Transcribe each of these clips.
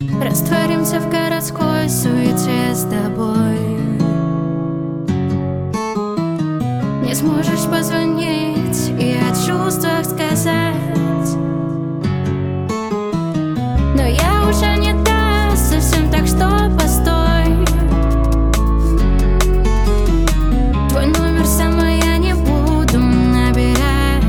Растворимся в городской суете с тобой. Не сможешь позвонить и о чувствах сказать, но я уже не та совсем, так что постой. Твой номер сама я не буду набирать.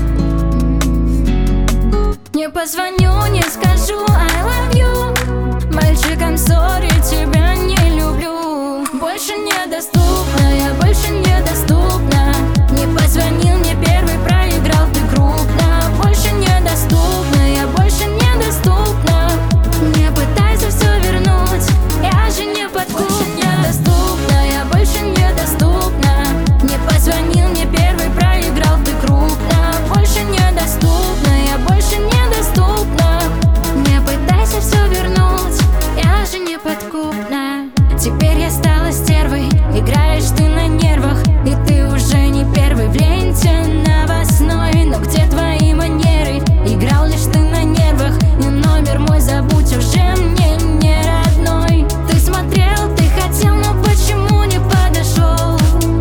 Не позвоню, не скажу I love you. Мальчикам sorry, тебя не люблю. Больше недоступна, я больше недоступна. Не позвонил мне первый, проиграл ты крупно. Больше недоступна, я больше недоступна. Не пытайся все вернуть, я же не подкупна. Недоступна, я больше недоступна. Не позвонил мне первый, проиграл ты крупно. Больше недоступна, я больше недоступна. Не пытайся все вернуть, я же не подкупна. Теперь я стала стервой, играешь ты на нервах, и ты уже не первый в ленте новостной. Но где твои манеры? Играл лишь ты на нервах, и номер мой забудь, уже мне не родной. Ты смотрел, ты хотел, но почему не подошел?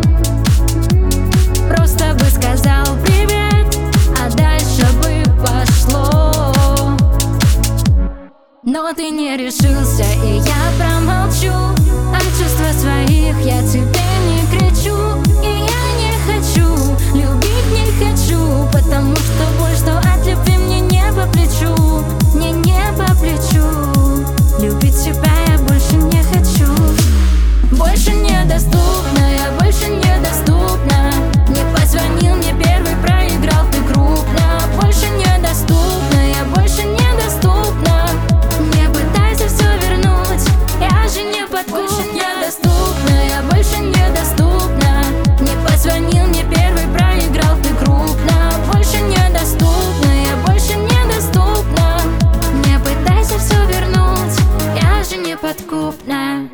Просто бы сказал привет, а дальше бы пошло. Но ты не решился, и я промолчу. От чувств своих я тебе не кричу. И я не хочу, любить не хочу, потому что боль, что от любви мне не по плечу. Мне не по плечу. Любить тебя я больше не хочу. Больше недоступна, я больше недоступна. Не позвонил мне первый, проиграл ты крупно. Больше недоступна, я больше недоступна. Не пытайся все вернуть, я же не подкупна. Недоступна, я больше недоступна. Не позвонил мне первый, проиграл ты крупно. Больше недоступна, я больше недоступна. Не пытайся все вернуть, я же не подкупна.